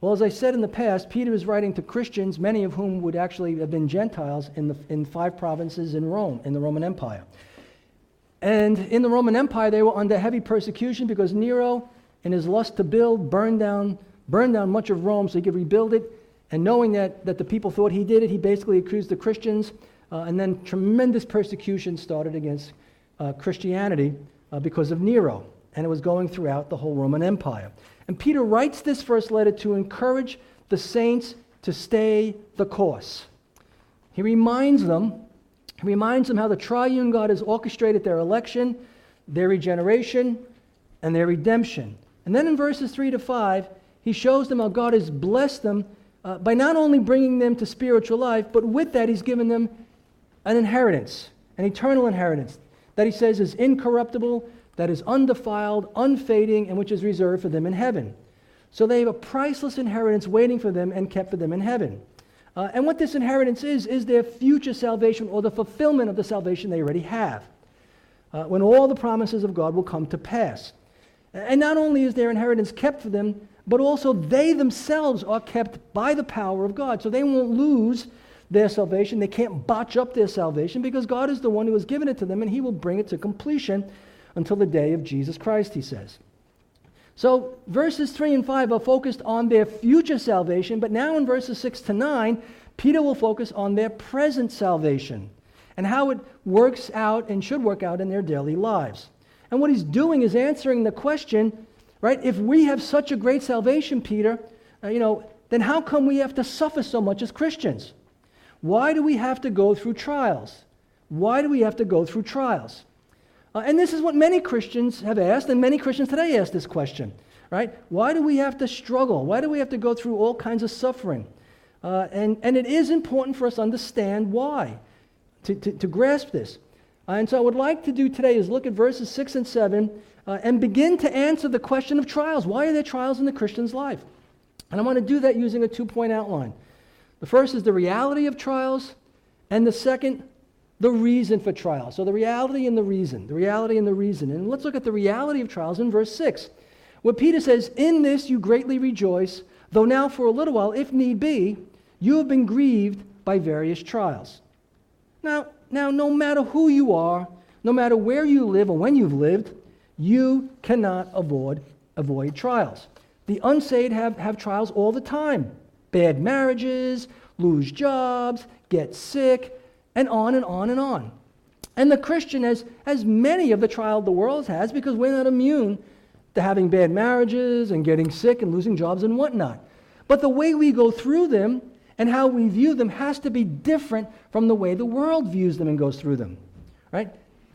Well, as I said in the past, Peter is writing to Christians, many of whom would actually have been Gentiles in 5 provinces in Rome, in the Roman Empire. And in the Roman Empire, they were under heavy persecution because Nero, in his lust to build, burned down much of Rome so he could rebuild it. And knowing that the people thought he did it, he basically accused the Christians. And then tremendous persecution started against Christianity because of Nero. And it was going throughout the whole Roman Empire. And Peter writes this first letter to encourage the saints to stay the course. He reminds them how the triune God has orchestrated their election, their regeneration, and their redemption. And then in verses 3 to 5, he shows them how God has blessed them by not only bringing them to spiritual life, but with that he's given them an inheritance, an eternal inheritance, that he says is incorruptible, that is undefiled, unfading, and which is reserved for them in heaven. So they have a priceless inheritance waiting for them and kept for them in heaven. And what this inheritance is their future salvation or the fulfillment of the salvation they already have, when all the promises of God will come to pass. And not only is their inheritance kept for them, but also they themselves are kept by the power of God. So they won't lose their salvation. They can't botch up their salvation because God is the one who has given it to them, and he will bring it to completion until the day of Jesus Christ, he says. So verses 3 and 5 are focused on their future salvation, but now in verses 6 to 9, Peter will focus on their present salvation and how it works out and should work out in their daily lives. And what he's doing is answering the question, right? If we have such a great salvation, Peter, then how come we have to suffer so much as Christians? Why do we have to go through trials? Why do we have to go through trials? And this is what many Christians have asked, and many Christians today ask this question, right? Why do we have to struggle? Why do we have to go through all kinds of suffering? And it is important for us to understand why, to grasp this. And so what I would like to do today is look at verses 6 and 7 and begin to answer the question of trials. Why are there trials in the Christian's life? And I want to do that using a 2-point outline. The first is the reality of trials, and the second, the reason for trials. So the reality and the reason. The reality and the reason. And let's look at the reality of trials in verse 6, where Peter says, "In this you greatly rejoice, though now for a little while, if need be, you have been grieved by various trials." Now, no matter who you are, no matter where you live or when you've lived, you cannot avoid trials. The unsaved have trials all the time. Bad marriages, lose jobs, get sick, and on and on and on. And the Christian has many of the trials the world has because we're not immune to having bad marriages and getting sick and losing jobs and whatnot. But the way we go through them and how we view them has to be different from the way the world views them and goes through them, right?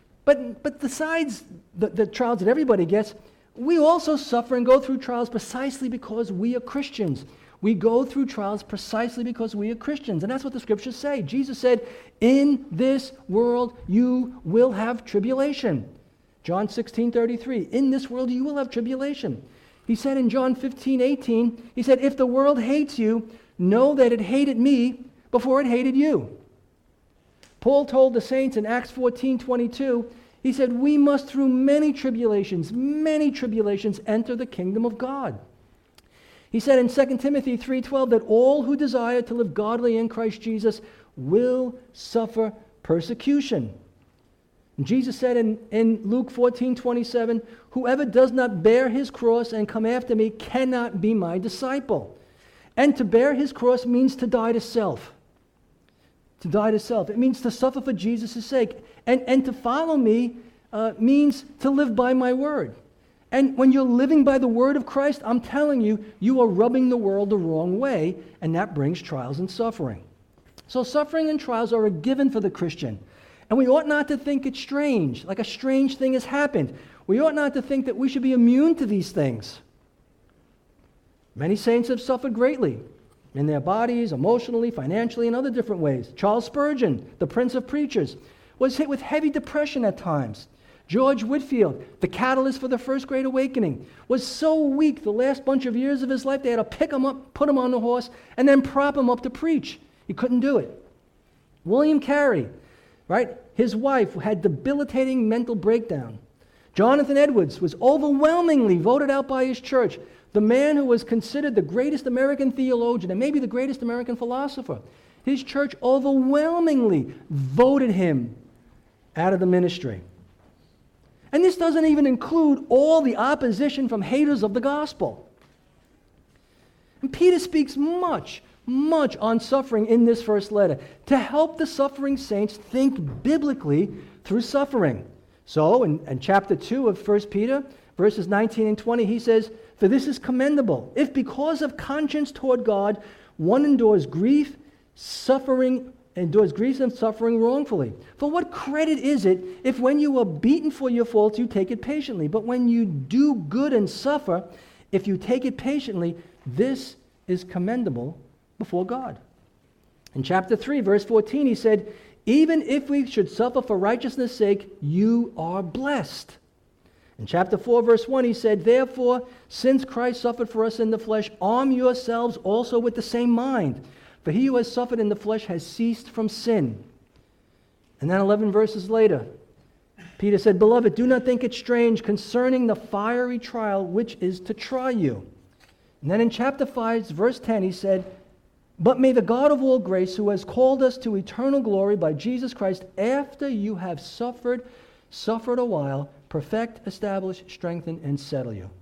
But besides the trials that everybody gets, we also suffer and go through trials precisely because we are Christians. We go through trials precisely because we are Christians. And that's what the scriptures say. Jesus said, "In this world you will have tribulation." John 16:33, "In this world you will have tribulation." He said in John 15:18, he said, "If the world hates you, know that it hated me before it hated you." Paul told the saints in Acts 14:22, he said, "We must through many tribulations, enter the kingdom of God." He said in 2 Timothy 3:12 that all who desire to live godly in Christ Jesus will suffer persecution. And Jesus said in Luke 14:27, "Whoever does not bear his cross and come after me cannot be my disciple." And to bear his cross means to die to self. To die to self. It means to suffer for Jesus' sake. And to follow me means to live by my word. And when you're living by the word of Christ, I'm telling you, you are rubbing the world the wrong way, and that brings trials and suffering. So suffering and trials are a given for the Christian. And we ought not to think it's strange, like a strange thing has happened. We ought not to think that we should be immune to these things. Many saints have suffered greatly in their bodies, emotionally, financially, and other different ways. Charles Spurgeon, the Prince of Preachers, was hit with heavy depression at times. George Whitefield, the catalyst for the First Great Awakening, was so weak the last bunch of years of his life, they had to pick him up, put him on the horse, and then prop him up to preach. He couldn't do it. William Carey, right? His wife had debilitating mental breakdown. Jonathan Edwards was overwhelmingly voted out by his church the man who was considered the greatest American theologian and maybe the greatest American philosopher, his church overwhelmingly voted him out of the ministry. And this doesn't even include all the opposition from haters of the gospel. And Peter speaks much on suffering in this first letter to help the suffering saints think biblically through suffering. So in chapter 2 of 1 Peter, verses 19 and 20, he says, "For this is commendable, if because of conscience toward God one endures grief and suffering wrongfully. For what credit is it if when you are beaten for your faults you take it patiently? But when you do good and suffer, if you take it patiently, this is commendable before God." In chapter 3, verse 14, he said, "Even if we should suffer for righteousness' sake, you are blessed." In chapter 4, verse 1, he said, "Therefore, since Christ suffered for us in the flesh, arm yourselves also with the same mind. For he who has suffered in the flesh has ceased from sin." And then 11 verses later, Peter said, "Beloved, do not think it strange concerning the fiery trial which is to try you." And then in chapter 5, verse 10, he said, "But may the God of all grace, who has called us to eternal glory by Jesus Christ, after you have suffered a while, perfect, establish, strengthen, and settle you."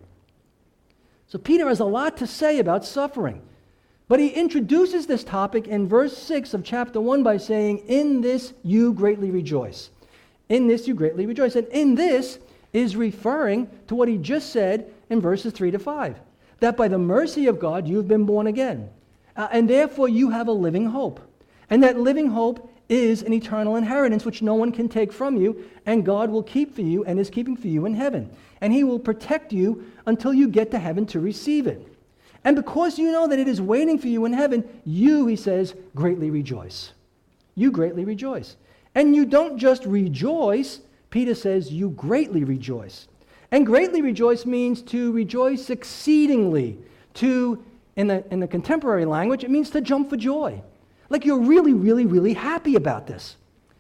So Peter has a lot to say about suffering. But he introduces this topic in verse 6 of chapter 1 by saying, "In this you greatly rejoice." In this you greatly rejoice. And in this is referring to what he just said in verses 3 to 5. That by the mercy of God you've been born again. And therefore you have a living hope. And that living hope is an eternal inheritance which no one can take from you, and God will keep for you and is keeping for you in heaven. And he will protect you until you get to heaven to receive it. And because you know that it is waiting for you in heaven, you, he says, greatly rejoice. You greatly rejoice. And you don't just rejoice, Peter says, you greatly rejoice. And greatly rejoice means to rejoice exceedingly. In the contemporary language, it means to jump for joy. Like you're really, really, really happy about this.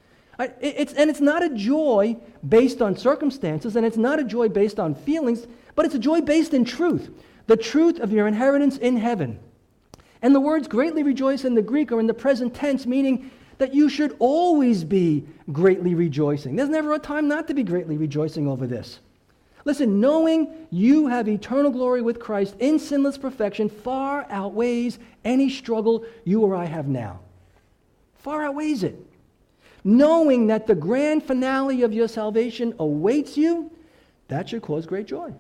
It's not a joy based on circumstances, and it's not a joy based on feelings, but it's a joy based in truth. The truth of your inheritance in heaven. And the words greatly rejoice in the Greek are in the present tense, meaning that you should always be greatly rejoicing. There's never a time not to be greatly rejoicing over this. Listen, knowing you have eternal glory with Christ in sinless perfection far outweighs any struggle you or I have now. Far outweighs it. Knowing that the grand finale of your salvation awaits you, that should cause great joy.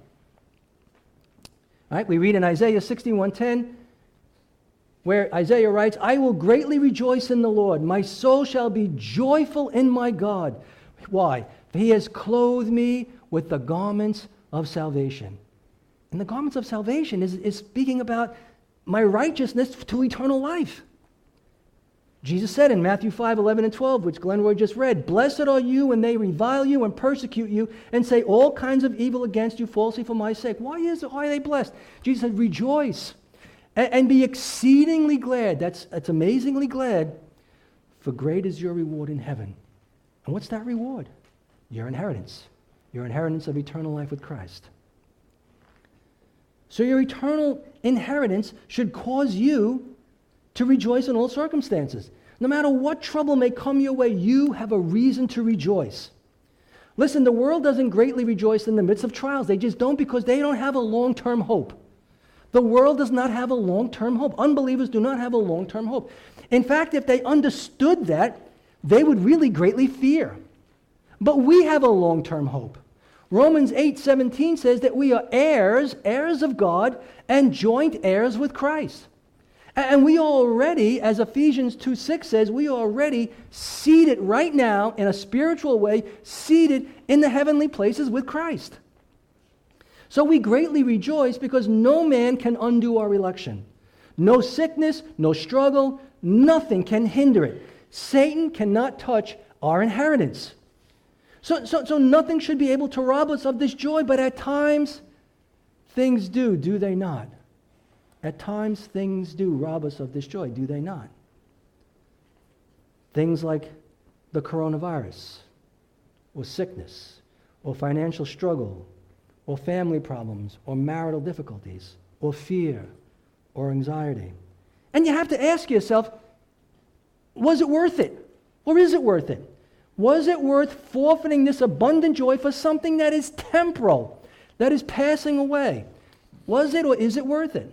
All right, we read in Isaiah 61:10, where Isaiah writes, "I will greatly rejoice in the Lord. My soul shall be joyful in my God." Why? For he has clothed me with the garments of salvation. And the garments of salvation is speaking about my righteousness to eternal life. Jesus said in Matthew 5:11 and 12, which Glenroy just read, "Blessed are you when they revile you and persecute you and say all kinds of evil against you falsely for my sake." Why are they blessed? Jesus said, "Rejoice and be exceedingly glad." That's amazingly glad, for great is your reward in heaven. And what's that reward? Your inheritance of eternal life with Christ. So your eternal inheritance should cause you to rejoice in all circumstances. No matter what trouble may come your way, you have a reason to rejoice. Listen, the world doesn't greatly rejoice in the midst of trials. They just don't, because they don't have a long-term hope. The world does not have a long-term hope. Unbelievers do not have a long-term hope. In fact, if they understood that, they would really greatly fear. But we have a long-term hope. Romans 8:17 says that we are heirs of God, and joint heirs with Christ. And we are already, as Ephesians 2:6 says, we are already seated right now in a spiritual way, seated in the heavenly places with Christ. So we greatly rejoice because no man can undo our election. No sickness, no struggle, nothing can hinder it. Satan cannot touch our inheritance. So nothing should be able to rob us of this joy, but at times things do they not? At times things do rob us of this joy, do they not? Things like the coronavirus, or sickness, or financial struggle, or family problems, or marital difficulties. or fear or anxiety. And you have to ask yourself, was it worth it? Or is it worth it? Was it worth forfeiting this abundant joy for something that is temporal, that is passing away? Was it or is it worth it?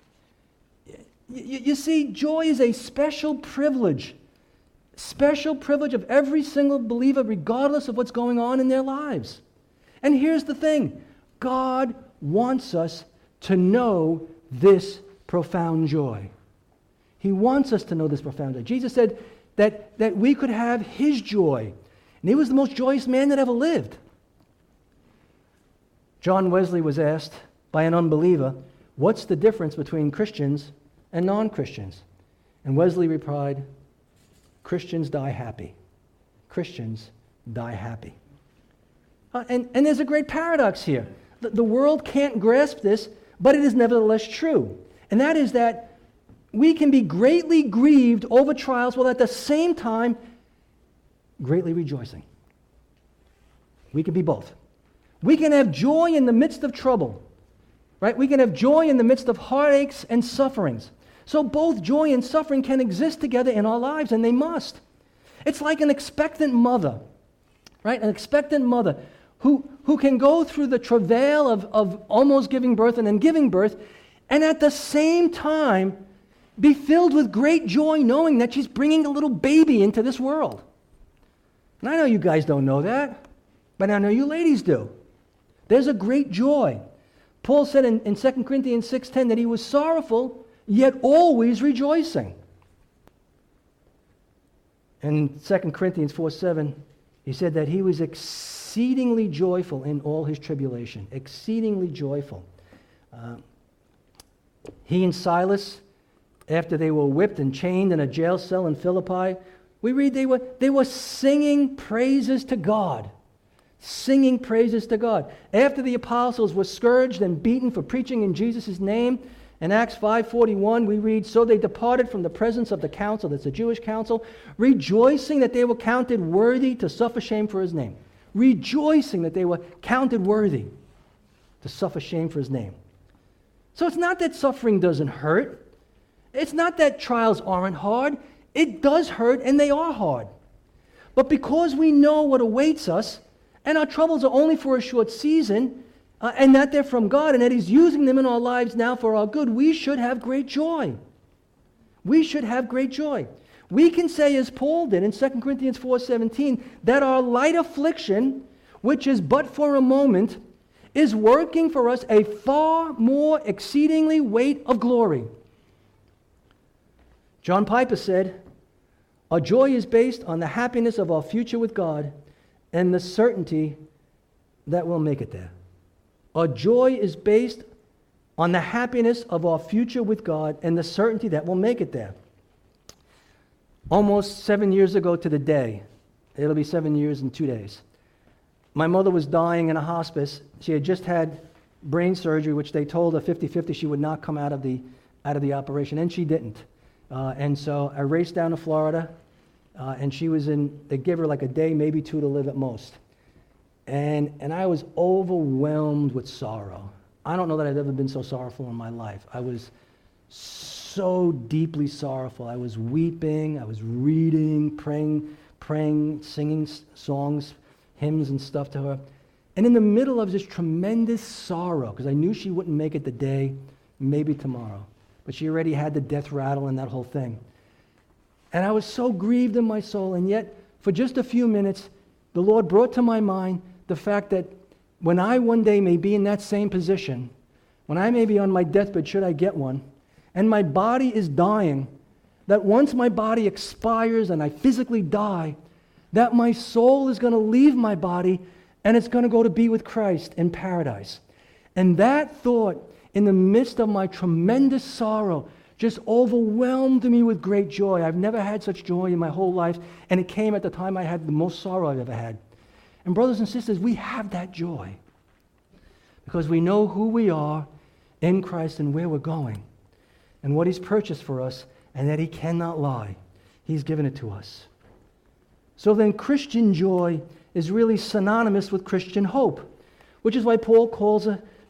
You see, joy is a special privilege of every single believer, regardless of what's going on in their lives. And here's the thing. God wants us to know this profound joy. He wants us to know this profound joy. Jesus said that we could have his joy. And he was the most joyous man that ever lived. John Wesley was asked by an unbeliever, what's the difference between Christians and non-Christians? And Wesley replied, Christians die happy. Christians die happy. And there's a great paradox here. The world can't grasp this, but it is nevertheless true. And that is that we can be greatly grieved over trials while at the same time greatly rejoicing. We can be both. We can have joy in the midst of trouble, right? We can have joy in the midst of heartaches and sufferings. So both joy and suffering can exist together in our lives, and they must. It's like an expectant mother, right? An expectant mother who can go through the travail of almost giving birth and then giving birth, and at the same time be filled with great joy knowing that she's bringing a little baby into this world. And I know you guys don't know that, but I know you ladies do. There's a great joy. Paul said in 2 Corinthians 6:10 that he was sorrowful, yet always rejoicing. In 2 Corinthians 4:7, he said that he was exceedingly joyful in all his tribulation. Exceedingly joyful. He and Silas, after they were whipped and chained in a jail cell in Philippi, we read they were singing praises to God. Singing praises to God. After the apostles were scourged and beaten for preaching in Jesus' name, in Acts 5:41, we read, so they departed from the presence of the council, that's the Jewish council, rejoicing that they were counted worthy to suffer shame for his name. Rejoicing that they were counted worthy to suffer shame for his name. So it's not that suffering doesn't hurt. It's not that trials aren't hard. It does hurt, and they are hard. But because we know what awaits us, and our troubles are only for a short season, and that they're from God, and that he's using them in our lives now for our good, we should have great joy. We should have great joy. We can say, as Paul did in 2 Corinthians 4:17, that our light affliction, which is but for a moment, is working for us a far more exceedingly weight of glory. John Piper said, our joy is based on the happiness of our future with God and the certainty that we'll make it there. Our joy is based on the happiness of our future with God and the certainty that we'll make it there. Almost 7 years ago to the day, it'll be 7 years and 2 days, my mother was dying in a hospice. She had just had brain surgery, which they told her 50-50 she would not come out of the operation, and she didn't. And so I raced down to Florida, and they gave her like a day, maybe two to live at most. And I was overwhelmed with sorrow. I don't know that I've ever been so sorrowful in my life. I was so deeply sorrowful. I was weeping, I was reading, praying, singing songs, hymns and stuff to her. And in the middle of this tremendous sorrow, because I knew she wouldn't make it the day, maybe tomorrow. But she already had the death rattle and that whole thing. And I was so grieved in my soul, and yet for just a few minutes, the Lord brought to my mind the fact that when I one day may be in that same position, when I may be on my deathbed, should I get one, and my body is dying, that once my body expires and I physically die, that my soul is going to leave my body and it's going to go to be with Christ in paradise. And that thought, in the midst of my tremendous sorrow, just overwhelmed me with great joy. I've never had such joy in my whole life, and it came at the time I had the most sorrow I've ever had. And brothers and sisters, we have that joy because we know who we are in Christ and where we're going and what he's purchased for us, and that he cannot lie. He's given it to us. So then Christian joy is really synonymous with Christian hope, which is why Paul calls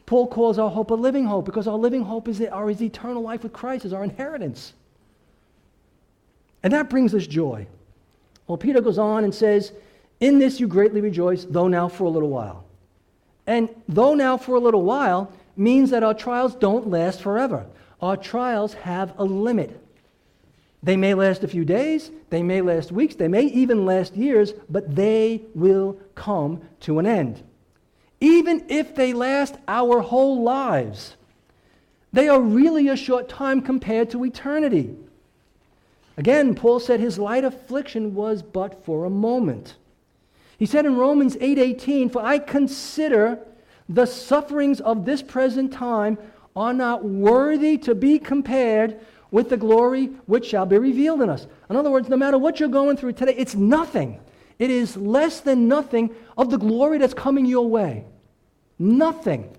Paul calls our hope a living hope because our living hope is our eternal life with Christ, is our inheritance. And that brings us joy. Well, Peter goes on and says, in this you greatly rejoice, though now for a little while. And though now for a little while means that our trials don't last forever. Our trials have a limit. They may last a few days, they may last weeks, they may even last years, but they will come to an end. Even if they last our whole lives, they are really a short time compared to eternity. Again, Paul said his light affliction was but for a moment. He said in Romans 8:18, "For I consider the sufferings of this present time are not worthy to be compared with the glory which shall be revealed in us." In other words, no matter what you're going through today, it's nothing. It is less than nothing of the glory that's coming your way. Nothing.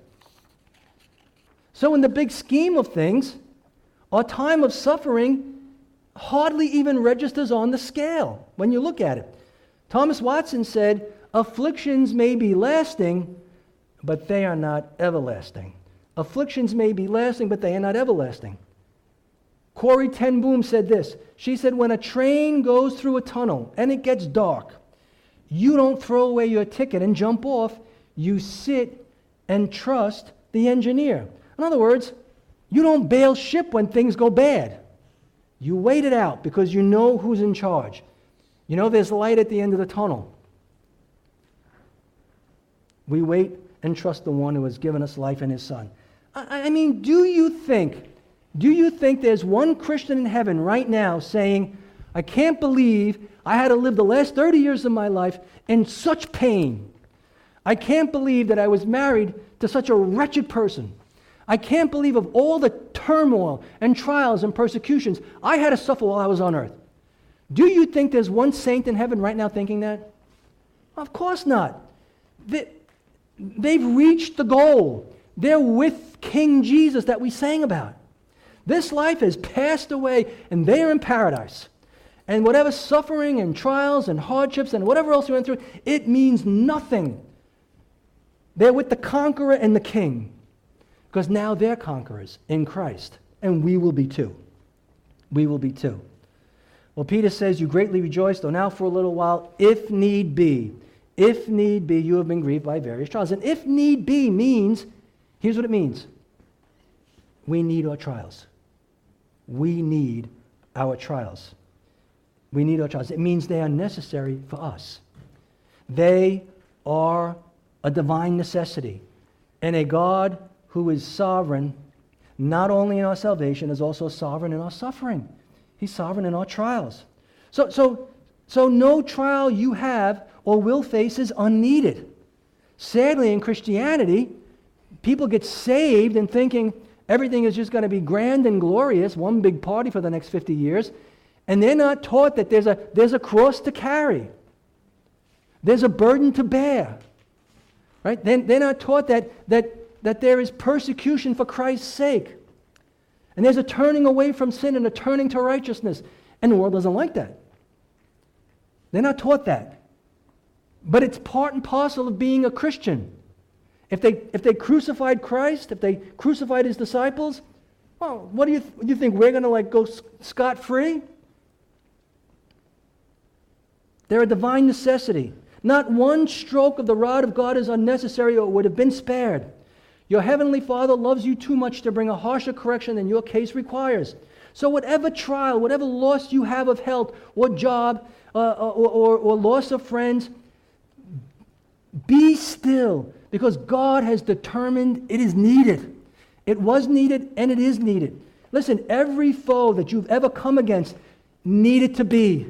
So in the big scheme of things, our time of suffering hardly even registers on the scale when you look at it. Thomas Watson said, "Afflictions may be lasting, but they are not everlasting." Afflictions may be lasting, but they are not everlasting. Corrie ten Boom said this. She said, "When a train goes through a tunnel and it gets dark, you don't throw away your ticket and jump off. You sit and trust the engineer." In other words, you don't bail ship when things go bad. You wait it out because you know who's in charge. You know there's light at the end of the tunnel. We wait and trust the one who has given us life in his Son. I mean, do you think there's one Christian in heaven right now saying, "I can't believe I had to live the last 30 years of my life in such pain. I can't believe that I was married to such a wretched person. I can't believe of all the turmoil and trials and persecutions I had to suffer while I was on earth." Do you think there's one saint in heaven right now thinking that? Of course not. They've reached the goal. They're with King Jesus that we sang about. This life has passed away and they are in paradise. And whatever suffering and trials and hardships and whatever else you went through, it means nothing. They're with the conqueror and the king. Because now they're conquerors in Christ. And we will be too. We will be too. Well, Peter says, "You greatly rejoice, though now for a little while, if need be, you have been grieved by various trials." And if need be means, here's what it means. We need our trials. We need our trials. We need our trials. It means they are necessary for us. They are a divine necessity. And a God who is sovereign, not only in our salvation, is also sovereign in our suffering. He's sovereign in our trials. So no trial you have or will face is unneeded. Sadly, in Christianity, people get saved and thinking everything is just going to be grand and glorious, one big party for the next 50 years, and they're not taught that there's a cross to carry. There's a burden to bear. Right? They're not taught that there is persecution for Christ's sake. And there's a turning away from sin and a turning to righteousness. And the world doesn't like that. They're not taught that. But it's part and parcel of being a Christian. If they crucified Christ, if they crucified his disciples, well, what do you think? We're going to go scot-free? They're a divine necessity. Not one stroke of the rod of God is unnecessary or would have been spared. Your heavenly Father loves you too much to bring a harsher correction than your case requires. So whatever trial, whatever loss you have of health or job or loss of friends, be still, because God has determined it is needed. It was needed and it is needed. Listen, every foe that you've ever come against needed to be.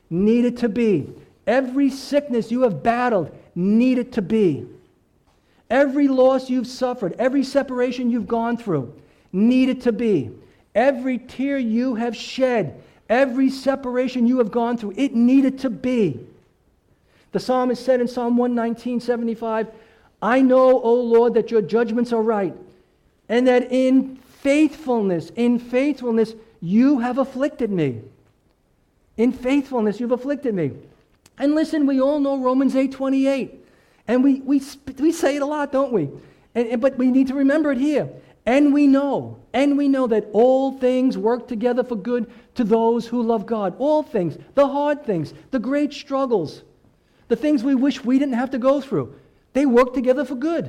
Every sickness you have battled needed to be. Every loss you've suffered, every separation you've gone through, needed to be. Every tear you have shed, every separation you have gone through, it needed to be. The psalmist said in Psalm 119:75, "I know, O Lord, that your judgments are right, and that in faithfulness, you have afflicted me." In faithfulness, you've afflicted me. And listen, we all know Romans 8:28. And we say it a lot, don't we? But we need to remember it here. And we know that all things work together for good to those who love God. All things, the hard things, the great struggles, the things we wish we didn't have to go through, they work together for good.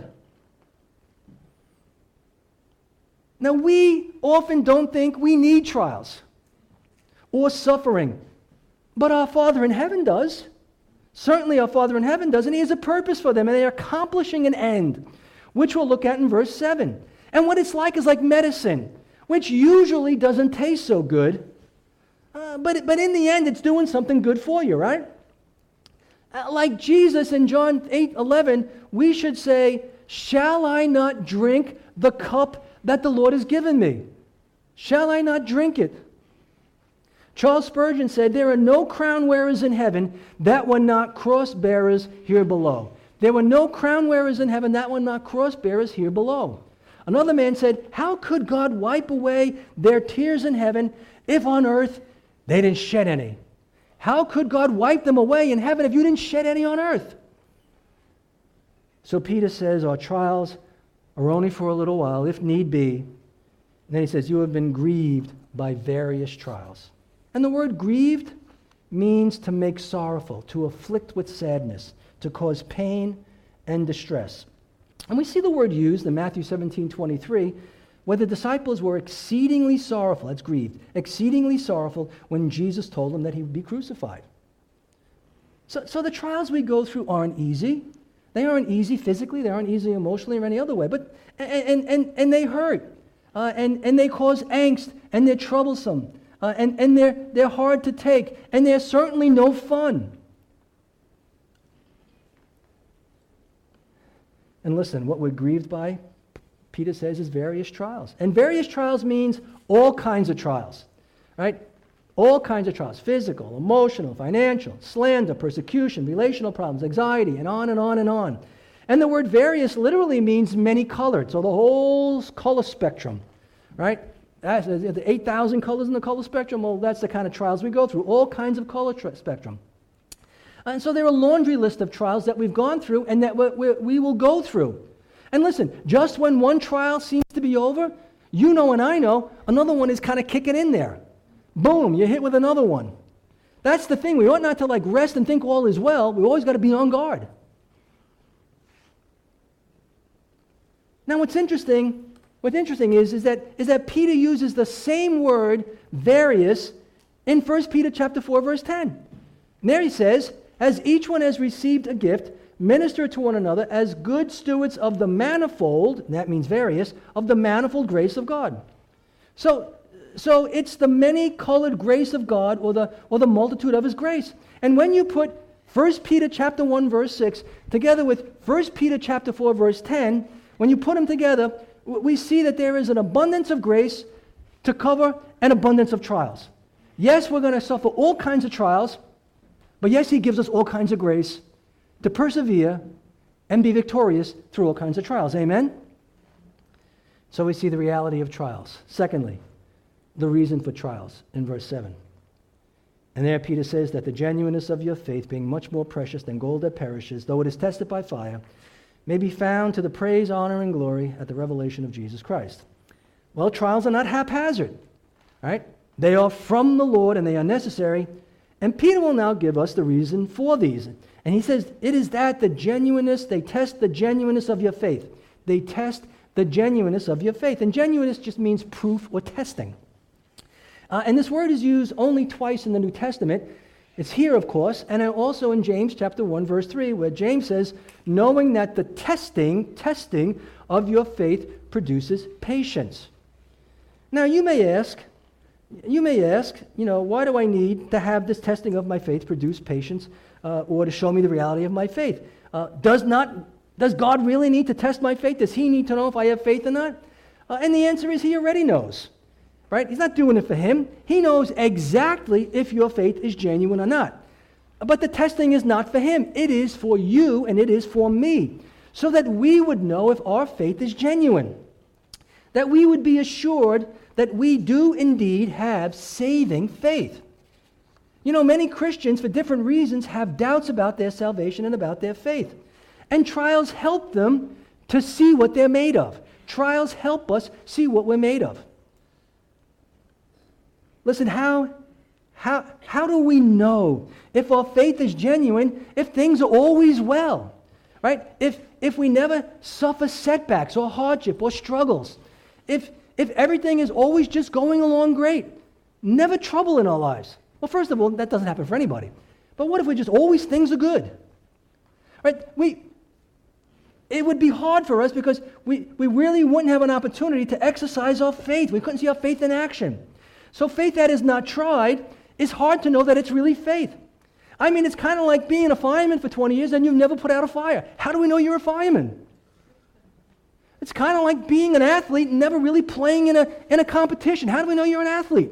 Now, we often don't think we need trials or suffering, but our Father in heaven does. Certainly our Father in heaven does, and He has a purpose for them, and they are accomplishing an end, which we'll look at in verse 7. And what it's like is like medicine, which usually doesn't taste so good, but in the end it's doing something good for you, right? Like Jesus in John 8:11, we should say, "Shall I not drink the cup that the Lord has given me? Shall I not drink it?" Charles Spurgeon said, "There are no crown wearers in heaven that were not cross bearers here below." There were no crown wearers in heaven that were not cross bearers here below. Another man said, "How could God wipe away their tears in heaven if on earth they didn't shed any?" How could God wipe them away in heaven if you didn't shed any on earth? So Peter says our trials are only for a little while, if need be. And then he says, "You have been grieved by various trials." And the word grieved means to make sorrowful, to afflict with sadness, to cause pain and distress. And we see the word used in Matthew 17:23, where the disciples were exceedingly sorrowful, that's grieved, exceedingly sorrowful when Jesus told them that He would be crucified. So the trials we go through aren't easy. They aren't easy physically, they aren't easy emotionally or any other way, but and they hurt, and they cause angst, and they're troublesome, and they're hard to take, and they're certainly no fun. And listen, what we're grieved by, Peter says, is various trials. And various trials means all kinds of trials, right? All kinds of trials, physical, emotional, financial, slander, persecution, relational problems, anxiety, and on and on and on. And the word various literally means many-colored, so the whole color spectrum, right? That's the 8,000 colors in the color spectrum, well, that's the kind of trials we go through, all kinds of color spectrum. And so there are a laundry list of trials that we've gone through and that we will go through. And listen, just when one trial seems to be over, you know and I know, another one is kind of kicking in there. Boom, you're hit with another one. That's the thing. We ought not to rest and think all is well. We always got to be on guard. Now what's interesting is that Peter uses the same word, various, in 1 Peter chapter 4, verse 10. And there he says, "As each one has received a gift, minister to one another as good stewards of the manifold," and that means various, "of the manifold grace of God." So it's the many-colored grace of God, or the multitude of His grace. And when you put 1 Peter chapter 1, verse 6, together with 1 Peter chapter 4, verse 10, when you put them together, we see that there is an abundance of grace to cover an abundance of trials. Yes, we're going to suffer all kinds of trials, but yes, He gives us all kinds of grace to persevere and be victorious through all kinds of trials. Amen? So we see the reality of trials. Secondly, the reason for trials in verse 7. "And there Peter says that the genuineness of your faith, being much more precious than gold that perishes, though it is tested by fire, may be found to the praise, honor, and glory at the revelation of Jesus Christ." Well, trials are not haphazard, right? They are from the Lord and they are necessary. And Peter will now give us the reason for these. And he says, it is that the genuineness, they test the genuineness of your faith. They test the genuineness of your faith. And genuineness just means proof or testing. And this word is used only twice in the New Testament. It's here, of course, and also in James chapter 1, verse 3, where James says, "Knowing that the testing of your faith produces patience." Now, you may ask, why do I need to have this testing of my faith produce patience or to show me the reality of my faith? Does God really need to test my faith? Does He need to know if I have faith or not? And the answer is He already knows, right? He's not doing it for Him. He knows exactly if your faith is genuine or not. But the testing is not for Him. It is for you and it is for me, so that we would know if our faith is genuine, that we would be assured that we do indeed have saving faith. You know, many Christians, for different reasons, have doubts about their salvation and about their faith. And trials help them to see what they're made of. Trials help us see what we're made of. Listen, how do we know if our faith is genuine, if things are always well, right? If we never suffer setbacks or hardship or struggles, if everything is always just going along great, never trouble in our lives. Well, first of all, that doesn't happen for anybody. But what if things are good? Right? It would be hard for us because we really wouldn't have an opportunity to exercise our faith. We couldn't see our faith in action. So faith that is not tried, it's hard to know that it's really faith. I mean, it's kind of like being a fireman for 20 years and you've never put out a fire. How do we know you're a fireman? It's kind of like being an athlete and never really playing in a competition. How do we know you're an athlete?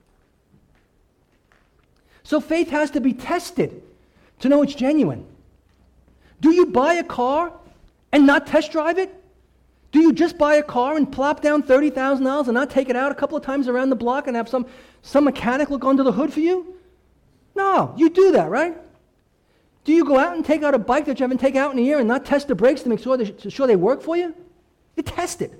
So faith has to be tested to know it's genuine. Do you buy a car and not test drive it? Do you just buy a car and plop down $30,000 and not take it out a couple of times around the block and have some mechanic look under the hood for you? No, you do that, right? Do you go out and take out a bike that you haven't taken out in a year and not test the brakes to make sure they work for you? You test it.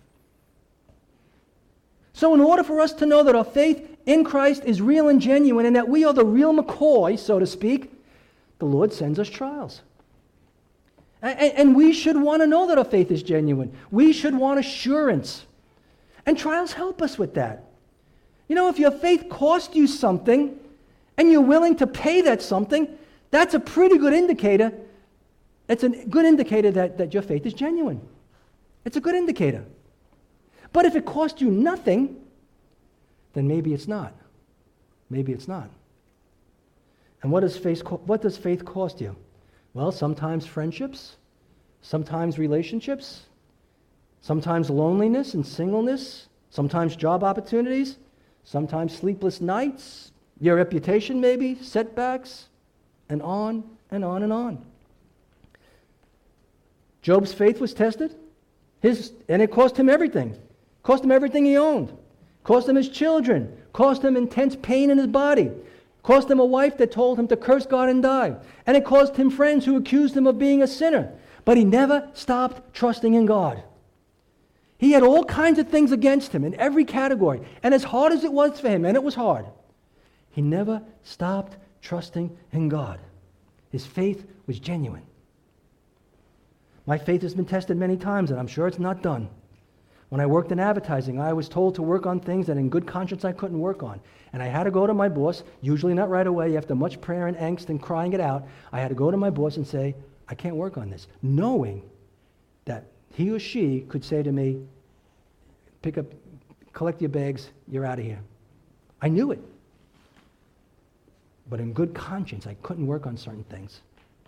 So in order for us to know that our faith in Christ is real and genuine and that we are the real McCoy, so to speak, the Lord sends us trials. And we should want to know that our faith is genuine. We should want assurance. And trials help us with that. You know, if your faith cost you something and you're willing to pay that something, that's a pretty good indicator. It's a good indicator that your faith is genuine. It's a good indicator. But if it cost you nothing, then maybe it's not. Maybe it's not. And what does faith cost you? Well, sometimes friendships, sometimes relationships, sometimes loneliness and singleness, sometimes job opportunities, sometimes sleepless nights, your reputation maybe, setbacks, and on and on and on. Job's faith was tested, and it cost him everything. Cost him everything he owned. Cost him his children. Cost him intense pain in his body. Cost him a wife that told him to curse God and die. And it cost him friends who accused him of being a sinner. But he never stopped trusting in God. He had all kinds of things against him in every category. And as hard as it was for him, and it was hard, he never stopped trusting in God. His faith was genuine. My faith has been tested many times, and I'm sure it's not done. When I worked in advertising, I was told to work on things that in good conscience I couldn't work on. And I had to go to my boss, usually not right away, after much prayer and angst and crying it out. I had to go to my boss and say, I can't work on this, knowing that he or she could say to me, collect your bags, you're out of here. I knew it. But in good conscience, I couldn't work on certain things.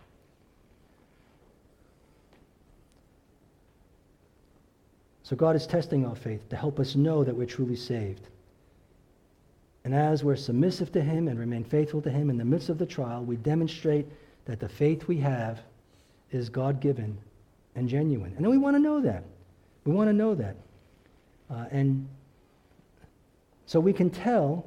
So God is testing our faith to help us know that we're truly saved. And as we're submissive to Him and remain faithful to Him in the midst of the trial, we demonstrate that the faith we have is God-given and genuine. And we want to know that. We want to know that. And so we can tell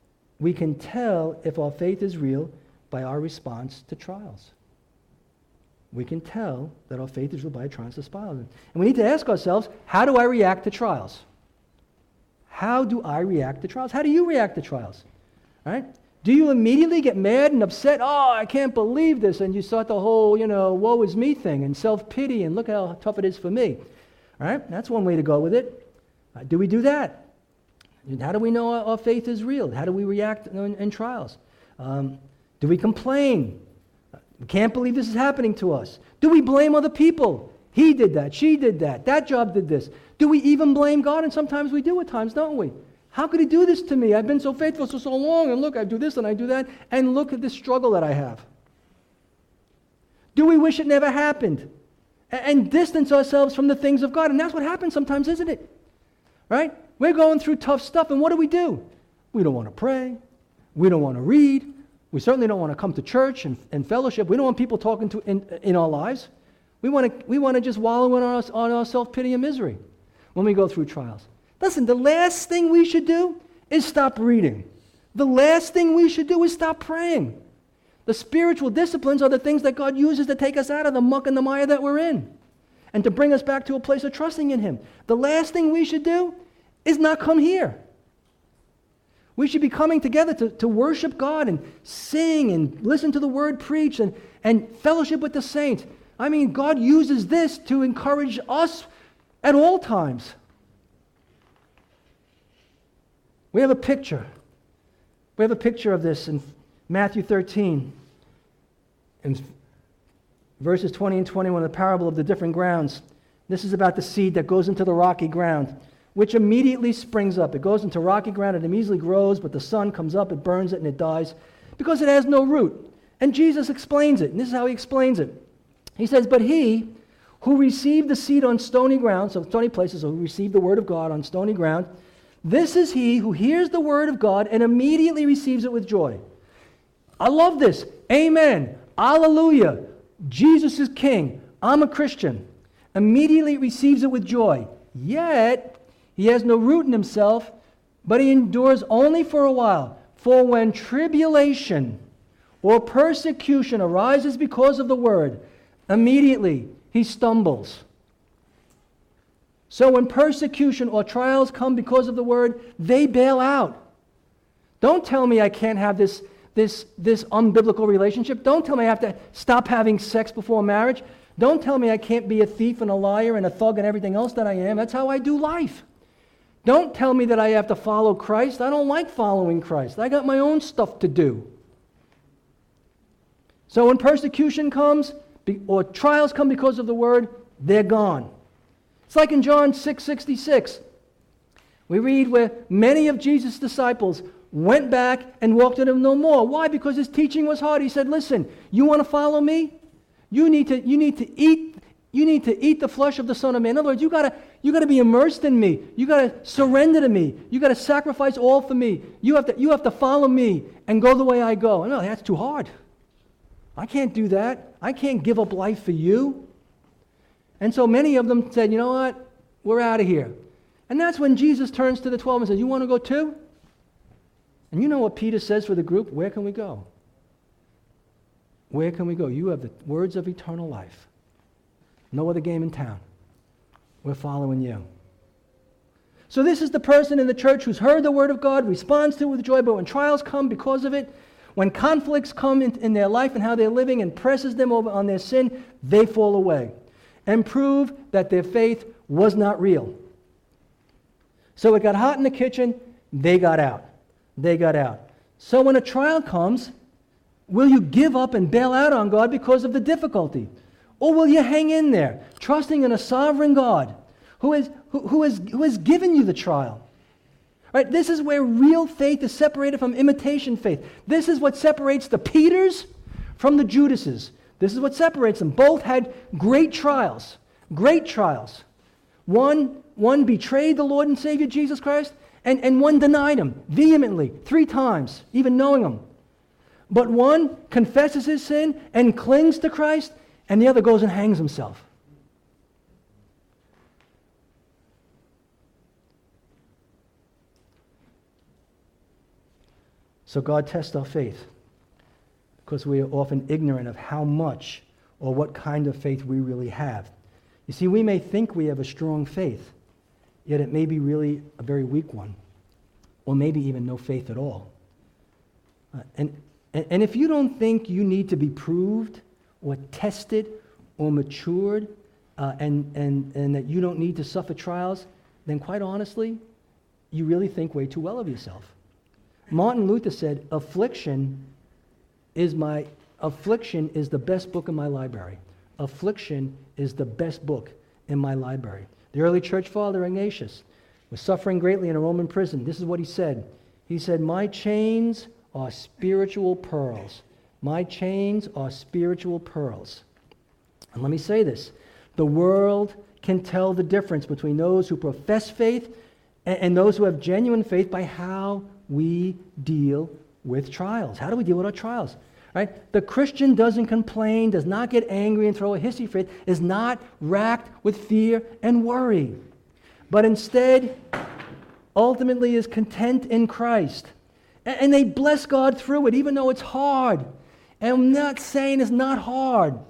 if our faith is real by our response to trials. We can tell that our faith is real by our trials to trials. And we need to ask ourselves, how do I react to trials? How do I react to trials? How do you react to trials? All right? Do you immediately get mad and upset? Oh, I can't believe this. And you start the whole, woe is me thing and self-pity and look how tough it is for me. All right? That's one way to go with it. Do we do that? How do we know our faith is real? How do we react in trials? Do we complain? We can't believe this is happening to us. Do we blame other people? He did that. She did that. That job did this. Do we even blame God? And sometimes we do at times, don't we? How could He do this to me? I've been so faithful for so long, and look, I do this and I do that, and look at this struggle that I have. Do we wish it never happened? And distance ourselves from the things of God? And that's what happens sometimes, isn't it? Right? We're going through tough stuff, and what do? We don't want to pray. We don't want to read. We certainly don't want to come to church and fellowship. We don't want people talking to in our lives. We want to just wallow on our self-pity and misery when we go through trials. Listen, the last thing we should do is stop reading. The last thing we should do is stop praying. The spiritual disciplines are the things that God uses to take us out of the muck and the mire that we're in. and to bring us back to a place of trusting in Him. The last thing we should do is not come here. We should be coming together to worship God and sing and listen to the Word preached and fellowship with the saints. I mean, God uses this to encourage us at all times. We have a picture. We have a picture of this in Matthew 13. In verses 20 and 21, the parable of the different grounds. This is about the seed that goes into the rocky ground, which immediately springs up. It goes into rocky ground, it immediately grows, but the sun comes up, it burns it, and it dies because it has no root. And Jesus explains it, and this is how He explains it. He says, but he who received the seed on stony ground, so stony places, so who received the word of God on stony ground, this is he who hears the word of God and immediately receives it with joy. I love this. Amen. Hallelujah. Jesus is King. I'm a Christian. Immediately receives it with joy. Yet, he has no root in himself, but he endures only for a while. For when tribulation or persecution arises because of the word, immediately he stumbles. So when persecution or trials come because of the word, they bail out. Don't tell me I can't have this unbiblical relationship. Don't tell me I have to stop having sex before marriage. Don't tell me I can't be a thief and a liar and a thug and everything else that I am. That's how I do life. Don't tell me that I have to follow Christ. I don't like following Christ. I got my own stuff to do. So when persecution comes or trials come because of the word, they're gone. It's like in John 6:66. We read where many of Jesus' disciples went back and walked with him no more. Why? Because his teaching was hard. He said, listen, you want to follow me? You need to eat the flesh of the Son of Man. In other words, you gotta be immersed in me. You gotta surrender to me. You gotta sacrifice all for me. You have to follow me and go the way I go. No, that's too hard. I can't do that. I can't give up life for you. And so many of them said, you know what? We're out of here. And that's when Jesus turns to the 12 and says, you want to go too? And you know what Peter says for the group? Where can we go? Where can we go? You have the words of eternal life. No other game in town. We're following you. So this is the person in the church who's heard the word of God, responds to it with joy, but when trials come because of it, when conflicts come in their life and how they're living and presses them over on their sin, they fall away and prove that their faith was not real. So it got hot in the kitchen, they got out. They got out. So when a trial comes, will you give up and bail out on God because of the difficulty? Or will you hang in there, trusting in a sovereign God who has given you the trial? Right? This is where real faith is separated from imitation faith. This is what separates the Peters from the Judases. This is what separates them. Both had great trials. Great trials. One betrayed the Lord and Savior Jesus Christ, and one denied him vehemently 3 times, even knowing him. But one confesses his sin and clings to Christ, and the other goes and hangs himself. So God tests our faith because we are often ignorant of how much or what kind of faith we really have. You see, we may think we have a strong faith, yet it may be really a very weak one, or maybe even no faith at all. And if you don't think you need to be proved or tested or matured, and that you don't need to suffer trials, then quite honestly, you really think way too well of yourself. Martin Luther said, affliction is the best book in my library. Affliction is the best book in my library. The early church father, Ignatius, was suffering greatly in a Roman prison. This is what he said. He said, my chains are spiritual pearls. My chains are spiritual pearls. And let me say this. The world can tell the difference between those who profess faith and those who have genuine faith by how we deal with trials. How do we deal with our trials? Right? The Christian doesn't complain, does not get angry and throw a hissy fit, is not racked with fear and worry, but instead ultimately is content in Christ. And they bless God through it, even though it's hard. And I'm not saying it's not hard.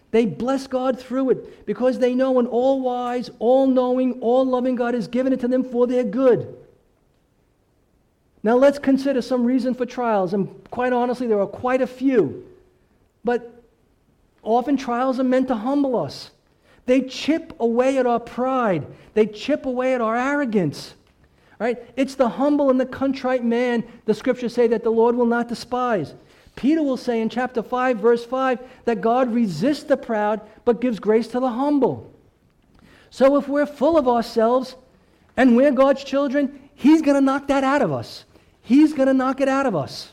They bless God through it because they know an all-wise, all-knowing, all-loving God has given it to them for their good. Now let's consider some reason for trials, and quite honestly, there are quite a few. But often trials are meant to humble us. They chip away at our pride. They chip away at our arrogance. Right? It's the humble and the contrite man, the scriptures say, that the Lord will not despise. Peter will say in chapter 5, verse 5, that God resists the proud, but gives grace to the humble. So if we're full of ourselves and we're God's children, He's going to knock that out of us. He's going to knock it out of us.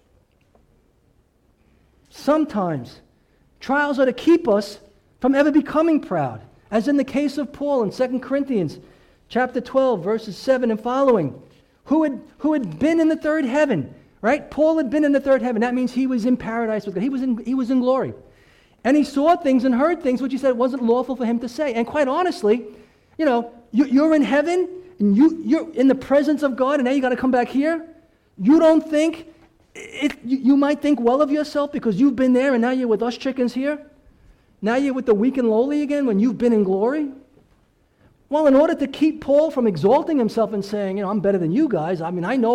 Sometimes trials are to keep us from ever becoming proud, as in the case of Paul in 2 Corinthians chapter 12, verses 7 and following, who had been in the third heaven, right? Paul had been in the third heaven. That means he was in paradise with God. He was in glory. And he saw things and heard things which he said it wasn't lawful for him to say. And quite honestly, you're in heaven, and you're in the presence of God, and now you got to come back here. You don't think, you might think well of yourself because you've been there and now you're with us chickens here? Now you're with the weak and lowly again when you've been in glory? Well, in order to keep Paul from exalting himself and saying, I'm better than you guys, I know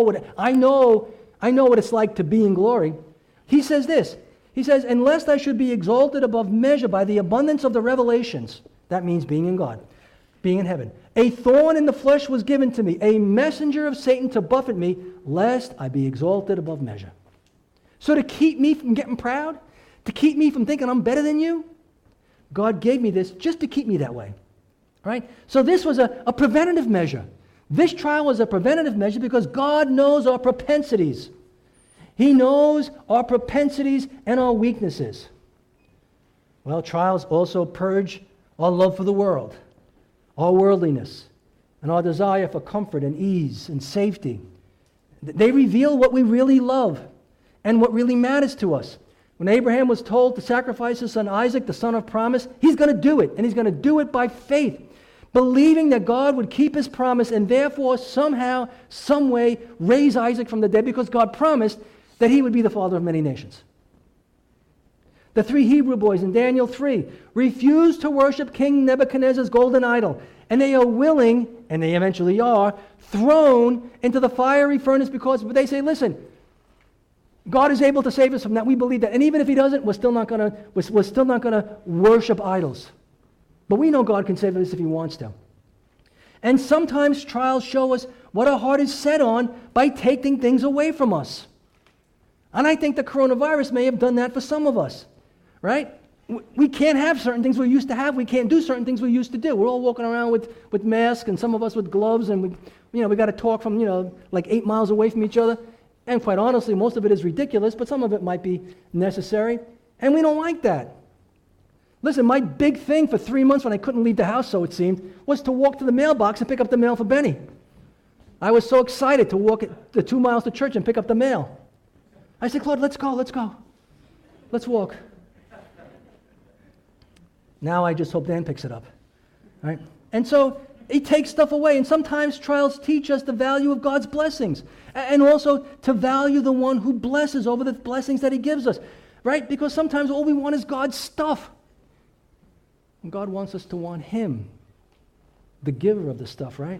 what it's like to be in glory. He says this. He says, "Unless I should be exalted above measure by the abundance of the revelations," that means being in God, being in heaven, "a thorn in the flesh was given to me, a messenger of Satan to buffet me, lest I be exalted above measure." So to keep me from getting proud, to keep me from thinking I'm better than you, God gave me this just to keep me that way. Right? So this was a preventative measure. This trial was a preventative measure because God knows our propensities. He knows our propensities and our weaknesses. Well, trials also purge our love for the world, our worldliness, and our desire for comfort and ease and safety. They reveal what we really love and what really matters to us. When Abraham was told to sacrifice his son Isaac, the son of promise, he's going to do it, and he's going to do it by faith, believing that God would keep His promise and therefore somehow, some way, raise Isaac from the dead because God promised that he would be the father of many nations. The 3 Hebrew boys in Daniel 3 refused to worship King Nebuchadnezzar's golden idol, and they are willing, and they eventually are, thrown into the fiery furnace because they say, listen, God is able to save us from that. We believe that. And even if He doesn't, we're still not going to worship idols. But we know God can save us if He wants to. And sometimes trials show us what our heart is set on by taking things away from us. And I think the coronavirus may have done that for some of us, right? We can't have certain things we used to have. We can't do certain things we used to do. We're all walking around with masks, and some of us with gloves, and we got to talk from, like 8 miles away from each other. And quite honestly, most of it is ridiculous, but some of it might be necessary. And we don't like that. Listen, my big thing for 3 months when I couldn't leave the house, so it seemed, was to walk to the mailbox and pick up the mail for Benny. I was so excited to walk the 2 miles to church and pick up the mail. I said, Claude, let's go. Let's walk. Now I just hope Dan picks it up. Right? And so He takes stuff away. And sometimes trials teach us the value of God's blessings. And also to value the one who blesses over the blessings that He gives us. Right? Because sometimes all we want is God's stuff. And God wants us to want Him, the giver of the stuff, right?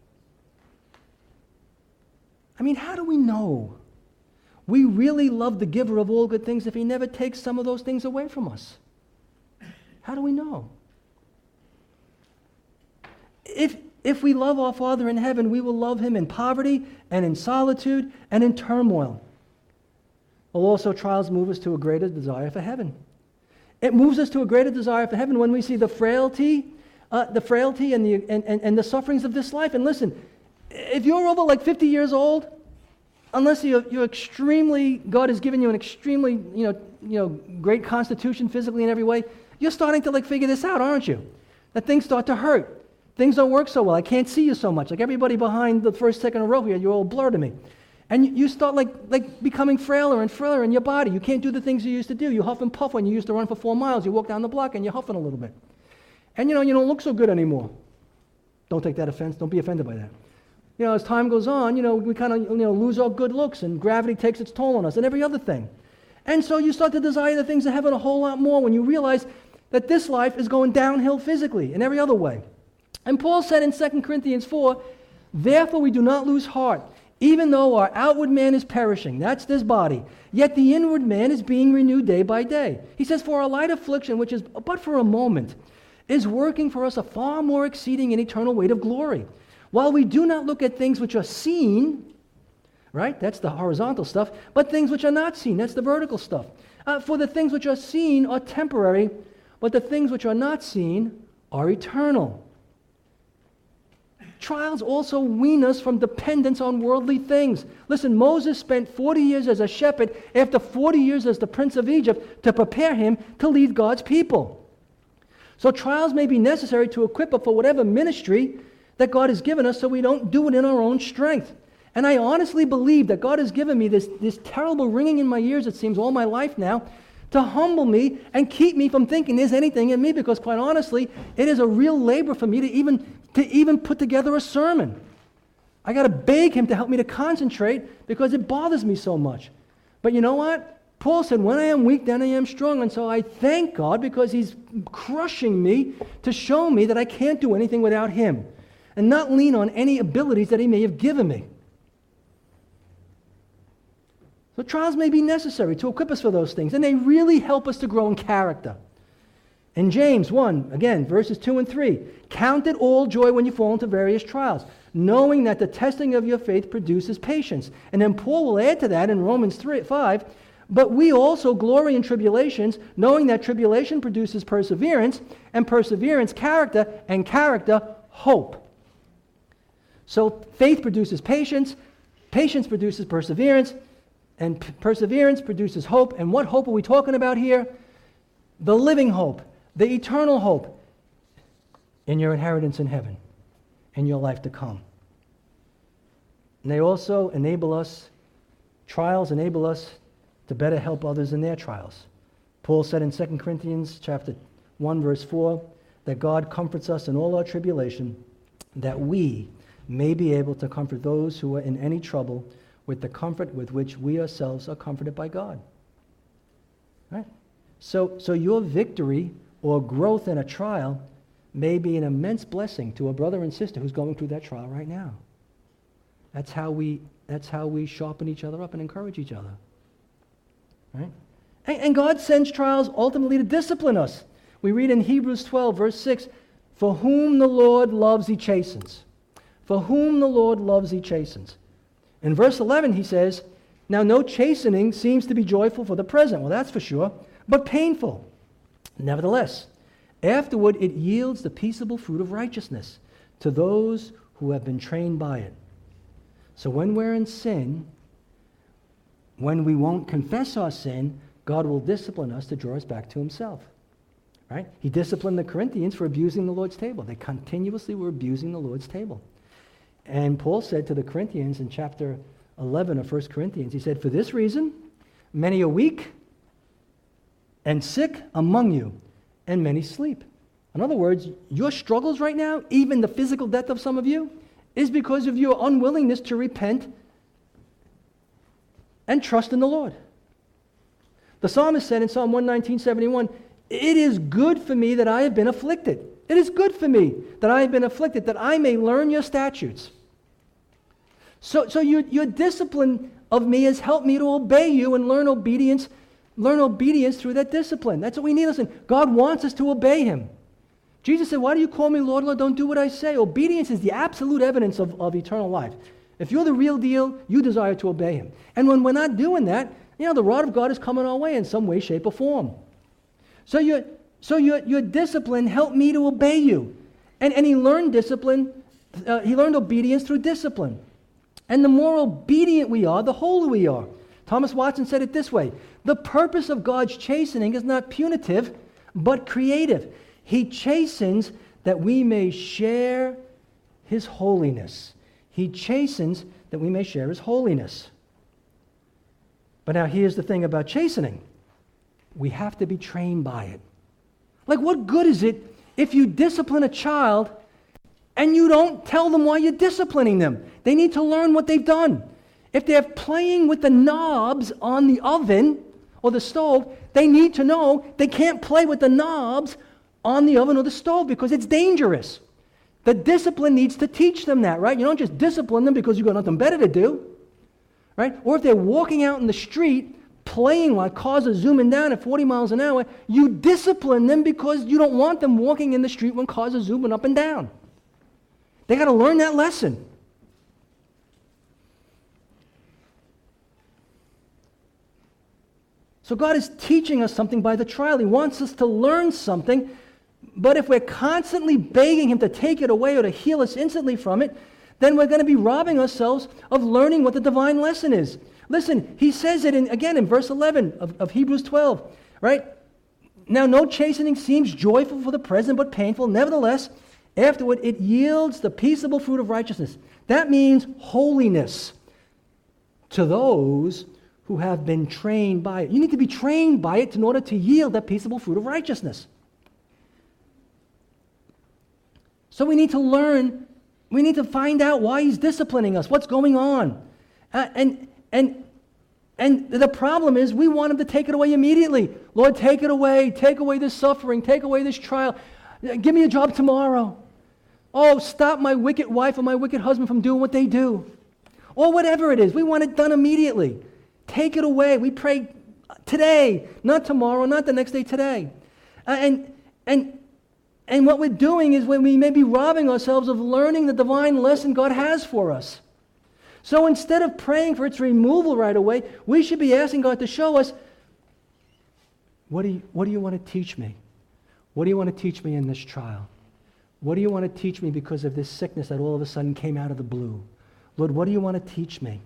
I mean, how do we know we really love the giver of all good things if He never takes some of those things away from us? How do we know? If we love our Father in heaven, we will love Him in poverty and in solitude and in turmoil. Well, also trials move us to a greater desire for heaven. It moves us to a greater desire for heaven when we see the frailty and the sufferings of this life. And listen, if you're over like 50 years old, unless you're extremely, God has given you an extremely, great constitution physically in every way, you're starting to figure this out, aren't you? That things start to hurt. Things don't work so well. I can't see you so much. Like everybody behind the first, second row here, you're all blur to me. And you start becoming frailer and frailer in your body. You can't do the things you used to do. You huff and puff when you used to run for 4 miles. You walk down the block and you're huffing a little bit. And you don't look so good anymore. Don't take that offense. Don't be offended by that. As time goes on, we kind of lose our good looks, and gravity takes its toll on us and every other thing. And so you start to desire the things of heaven a whole lot more when you realize that this life is going downhill physically in every other way. And Paul said in 2 Corinthians 4, therefore we do not lose heart, even though our outward man is perishing, that's this body, yet the inward man is being renewed day by day. He says, for our light affliction, which is but for a moment, is working for us a far more exceeding and eternal weight of glory. While we do not look at things which are seen, right, that's the horizontal stuff, but things which are not seen, that's the vertical stuff. For the things which are seen are temporary, but the things which are not seen are eternal. Trials also wean us from dependence on worldly things. Listen, Moses spent 40 years as a shepherd after 40 years as the prince of Egypt to prepare him to lead God's people. So trials may be necessary to equip us for whatever ministry that God has given us so we don't do it in our own strength. And I honestly believe that God has given me this terrible ringing in my ears, it seems, all my life now, to humble me and keep me from thinking there's anything in me, because quite honestly, it is a real labor for me to even put together a sermon. I got to beg him to help me to concentrate because it bothers me so much. But you know what? Paul said, when I am weak, then I am strong. And so I thank God because he's crushing me to show me that I can't do anything without him and not lean on any abilities that he may have given me. So trials may be necessary to equip us for those things, and they really help us to grow in character. In James 1, again, verses 2 and 3, count it all joy when you fall into various trials, knowing that the testing of your faith produces patience. And then Paul will add to that in Romans 5, but we also glory in tribulations, knowing that tribulation produces perseverance, and perseverance character, and character hope. So faith produces patience, patience produces perseverance, and perseverance produces hope. And what hope are we talking about here? The living hope, the eternal hope in your inheritance in heaven, in your life to come. And they also enable us, trials enable us to better help others in their trials. Paul said in 2 Corinthians chapter 1, verse 4, that God comforts us in all our tribulation, that we may be able to comfort those who are in any trouble with the comfort with which we ourselves are comforted by God. Right? So your victory or growth in a trial may be an immense blessing to a brother and sister who's going through that trial right now. That's how we sharpen each other up and encourage each other. Right? And God sends trials ultimately to discipline us. We read in Hebrews 12, verse 6, for whom the Lord loves, he chastens. For whom the Lord loves, he chastens. In verse 11, he says, now no chastening seems to be joyful for the present. Well, that's for sure, but painful. Nevertheless, afterward it yields the peaceable fruit of righteousness to those who have been trained by it. So when we're in sin, when we won't confess our sin, God will discipline us to draw us back to himself. Right? He disciplined the Corinthians for abusing the Lord's table. They continuously were abusing the Lord's table. And Paul said to the Corinthians in chapter 11 of 1 Corinthians, he said, for this reason, many are weak and sick among you, and many sleep. In other words, your struggles right now, even the physical death of some of you, is because of your unwillingness to repent and trust in the Lord. The psalmist said in Psalm 119:71, it is good for me that I have been afflicted. It is good for me that I have been afflicted, that I may learn your statutes. So your discipline of me has helped me to obey you and learn obedience through that discipline. That's what we need. Listen, God wants us to obey him. Jesus said, why do you call me Lord, Lord? Don't do what I say. Obedience is the absolute evidence of eternal life. If you're the real deal, you desire to obey him. And when we're not doing that, the rod of God is coming our way in some way, shape, or form. So your discipline helped me to obey you. And he learned discipline, he learned obedience through discipline. And the more obedient we are, the holier we are. Thomas Watson said it this way, the purpose of God's chastening is not punitive, but creative. He chastens that we may share his holiness. He chastens that we may share his holiness. But now here's the thing about chastening. We have to be trained by it. Like, what good is it if you discipline a child and you don't tell them why you're disciplining them? They need to learn what they've done. If they're playing with the knobs on the oven or the stove, they need to know they can't play with the knobs on the oven or the stove because it's dangerous. The discipline needs to teach them that, right? You don't just discipline them because you've got nothing better to do, right? Or if they're walking out in the street playing while cars are zooming down at 40 miles an hour, you discipline them because you don't want them walking in the street when cars are zooming up and down. They got to learn that lesson. So God is teaching us something by the trial. He wants us to learn something, but if we're constantly begging Him to take it away or to heal us instantly from it, then we're going to be robbing ourselves of learning what the divine lesson is. Listen, He says it again in verse 11 of Hebrews 12, right? Now no chastening seems joyful for the present, but painful. Nevertheless, afterward it yields the peaceable fruit of righteousness. That means holiness to those who have been trained by it. You need to be trained by it in order to yield that peaceable fruit of righteousness. So we need to learn, we need to find out why He's disciplining us, what's going on. And the problem is we want Him to take it away immediately. Lord, take it away. Take away this suffering. Take away this trial. Give me a job tomorrow. Oh, stop my wicked wife or my wicked husband from doing what they do. Or whatever it is. We want it done immediately. Take it away. We pray today, not tomorrow, not the next day, today. And what we're doing is when we may be robbing ourselves of learning the divine lesson God has for us. So instead of praying for its removal right away, we should be asking God to show us, what do you want to teach me? What do you want to teach me in this trial? What do you want to teach me because of this sickness that all of a sudden came out of the blue? Lord, what do you want to teach me?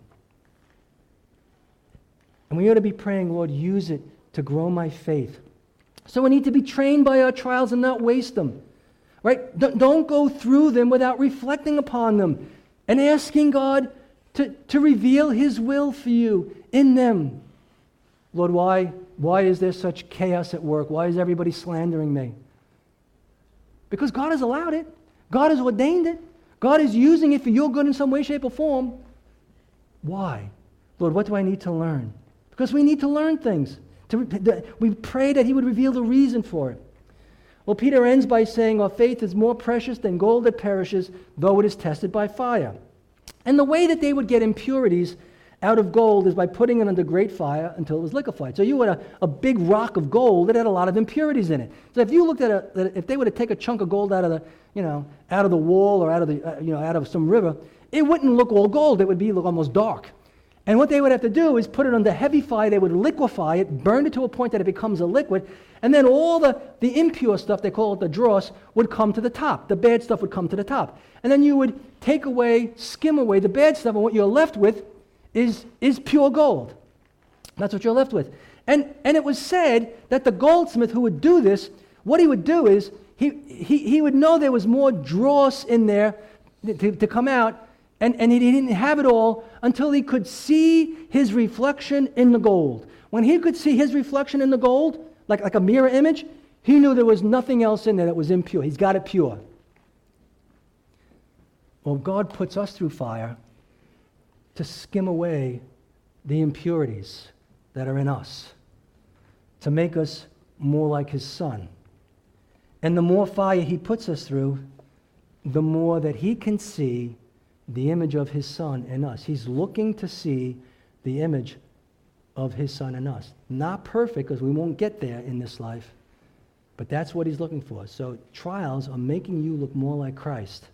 And we ought to be praying, Lord, use it to grow my faith. So we need to be trained by our trials and not waste them. Right? Don't go through them without reflecting upon them and asking God to reveal His will for you in them. Lord, why is there such chaos at work? Why is everybody slandering me? Because God has allowed it. God has ordained it. God is using it for your good in some way, shape, or form. Why? Lord, what do I need to learn? Because we need to learn things. We pray that He would reveal the reason for it. Well, Peter ends by saying, our faith is more precious than gold that perishes, though it is tested by fire. And the way that they would get impurities out of gold is by putting it under great fire until it was liquefied. So you had a big rock of gold that had a lot of impurities in it. So if you looked at if they were to take a chunk of gold out of the wall or out of some river, it wouldn't look all gold. It would look almost dark. And what they would have to do is put it under heavy fire. They would liquefy it, burn it to a point that it becomes a liquid, and then all the impure stuff, they call it the dross, would come to the top. The bad stuff would come to the top. And then you would skim away the bad stuff, and what you're left with is pure gold. That's what you're left with. And it was said that the goldsmith who would do this, what he would do is he would know there was more dross in there to come out, and he didn't have it all until he could see his reflection in the gold. When he could see his reflection in the gold, like a mirror image, he knew there was nothing else in there that was impure. He's got it pure. Well, God puts us through fire to skim away the impurities that are in us, to make us more like His Son. And the more fire He puts us through, the more that He can see the image of His Son in us. He's looking to see the image of His Son in us. Not perfect, because we won't get there in this life, but that's what He's looking for. So trials are making you look more like Christ.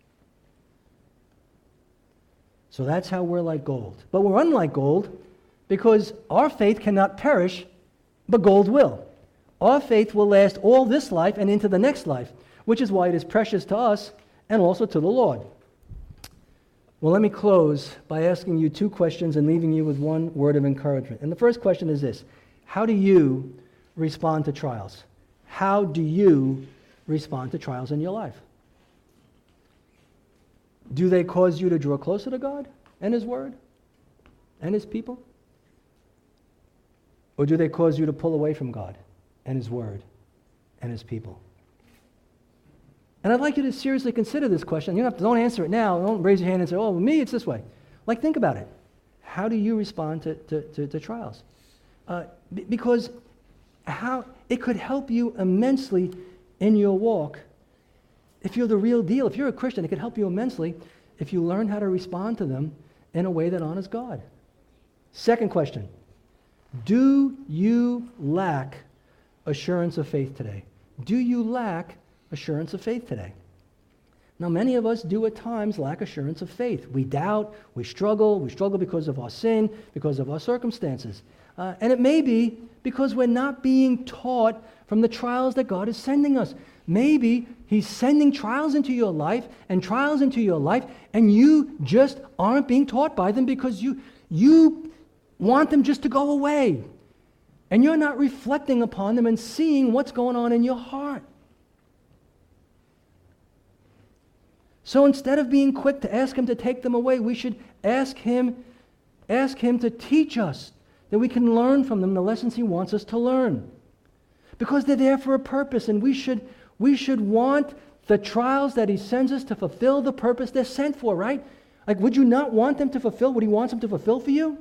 So that's how we're like gold. But we're unlike gold because our faith cannot perish, but gold will. Our faith will last all this life and into the next life, which is why it is precious to us and also to the Lord. Well, let me close by asking you two questions and leaving you with one word of encouragement. And the first question is this: how do you respond to trials? How do you respond to trials in your life? Do they cause you to draw closer to God and His Word and His people? Or do they cause you to pull away from God and His Word and His people? And I'd like you to seriously consider this question. Don't answer it now. Don't raise your hand and say, oh, with me it's this way. Think about it. How do you respond to trials? Because how it could help you immensely in your walk. If you're the real deal, if you're a Christian, it could help you immensely if you learn how to respond to them in a way that honors God. Second question, do you lack assurance of faith today? Do you lack assurance of faith today? Now, many of us do at times lack assurance of faith. We doubt, we struggle because of our sin, because of our circumstances. And it may be because we're not being taught from the trials that God is sending us. Maybe He's sending trials into your life, and you just aren't being taught by them because you want them just to go away. And you're not reflecting upon them and seeing what's going on in your heart. So instead of being quick to ask Him to take them away, we should ask Him to teach us, that we can learn from them the lessons He wants us to learn. Because they're there for a purpose, and we should want the trials that He sends us to fulfill the purpose they're sent for, right? Like, would you not want them to fulfill what He wants them to fulfill for you?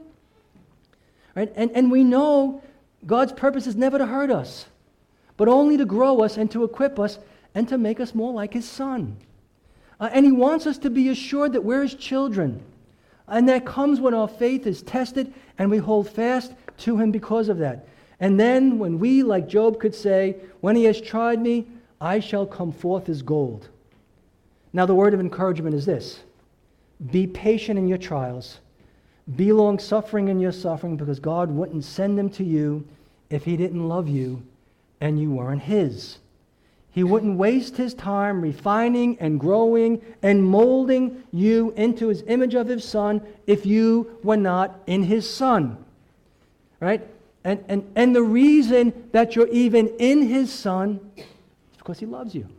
Right? And we know God's purpose is never to hurt us, but only to grow us and to equip us and to make us more like His Son. And He wants us to be assured that we're His children. And that comes when our faith is tested and we hold fast to Him because of that. And then when we, like Job, could say, when He has tried me, I shall come forth as gold. Now the word of encouragement is this: be patient in your trials. Be long-suffering in your suffering, because God wouldn't send them to you if He didn't love you and you weren't His. He wouldn't waste His time refining and growing and molding you into His image of His Son if you were not in His Son. Right? And the reason that you're even in His Son is because He loves you.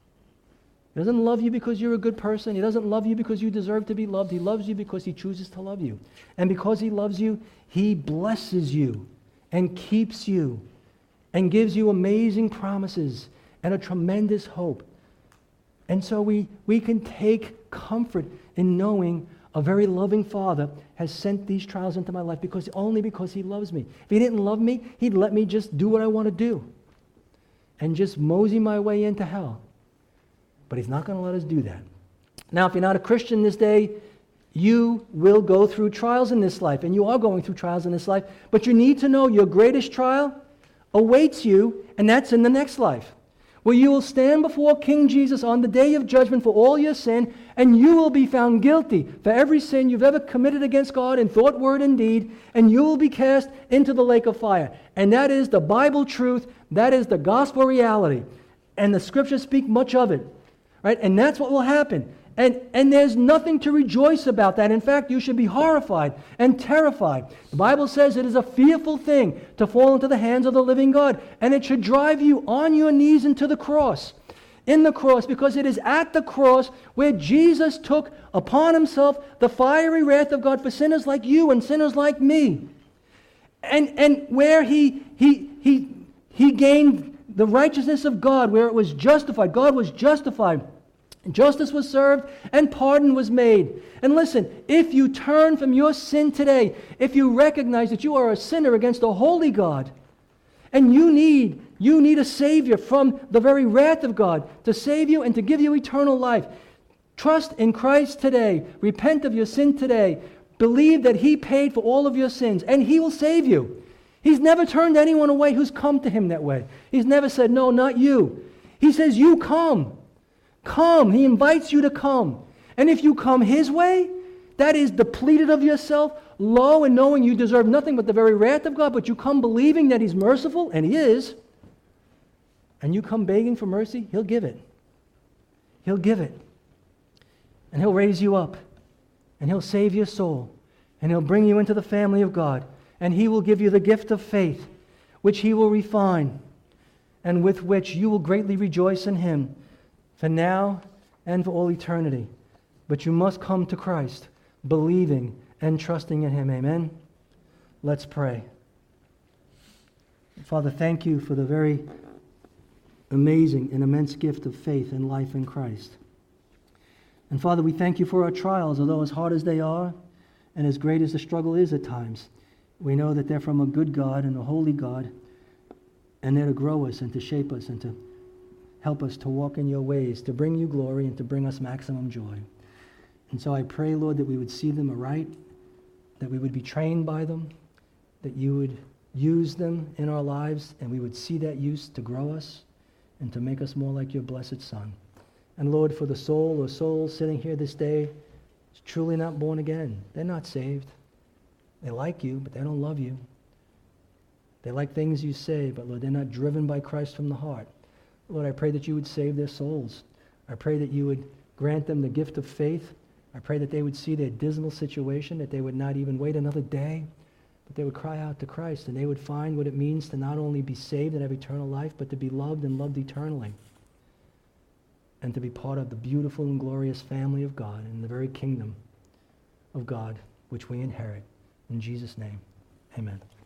He doesn't love you because you're a good person. He doesn't love you because you deserve to be loved. He loves you because He chooses to love you. And because He loves you, He blesses you and keeps you and gives you amazing promises and a tremendous hope. And so we can take comfort in knowing a very loving Father has sent these trials into my life only because He loves me. If He didn't love me, He'd let me just do what I want to do and just mosey my way into hell. But He's not going to let us do that. Now, if you're not a Christian this day, you will go through trials in this life, and you are going through trials in this life, but you need to know your greatest trial awaits you, and that's in the next life, where you will stand before King Jesus on the day of judgment for all your sin, and you will be found guilty for every sin you've ever committed against God in thought, word, and deed, and you will be cast into the lake of fire. And that is the Bible truth. That is the gospel reality. And the Scriptures speak much of it. Right? And that's what will happen. And there's nothing to rejoice about that. In fact, you should be horrified and terrified. The Bible says it is a fearful thing to fall into the hands of the living God. And it should drive you on your knees into the cross. In the cross, because it is at the cross where Jesus took upon Himself the fiery wrath of God for sinners like you and sinners like me. And where He gained the righteousness of God, where it was justified. God was justified. Justice was served and pardon was made. And listen, if you turn from your sin today, if you recognize that you are a sinner against a holy God, and you need a Savior from the very wrath of God to save you and to give you eternal life, trust in Christ today. Repent of your sin today. Believe that He paid for all of your sins, and He will save you. He's never turned anyone away who's come to Him that way. He's never said, no, not you. He says, you come. Come. He invites you to come. And if you come His way, that is depleted of yourself, low and knowing you deserve nothing but the very wrath of God, but you come believing that He's merciful, and He is, and you come begging for mercy, He'll give it. He'll give it. And He'll raise you up, and He'll save your soul, and He'll bring you into the family of God, and He will give you the gift of faith, which He will refine, and with which you will greatly rejoice in Him, for now and for all eternity. But you must come to Christ, believing and trusting in Him. Amen? Let's pray. Father, thank You for the very amazing and immense gift of faith and life in Christ. And Father, we thank You for our trials, although as hard as they are and as great as the struggle is at times, We know that they're from a good God and a holy God, and they're to grow us and to shape us and to help us to walk in your ways, to bring you glory and to bring us maximum joy. And so I pray, Lord, that we would see them aright, that we would be trained by them, that you would use them in our lives, and we would see that use to grow us and to make us more like your blessed Son. And Lord, for the soul or souls sitting here this day, is truly not born again. They're not saved. They like you, but they don't love you. They like things you say, but Lord, they're not driven by Christ from the heart. Lord, I pray that you would save their souls. I pray that you would grant them the gift of faith. I pray that they would see their dismal situation, that they would not even wait another day, but they would cry out to Christ, and they would find what it means to not only be saved and have eternal life, but to be loved and loved eternally, and to be part of the beautiful and glorious family of God and the very kingdom of God which we inherit. In Jesus' name, amen.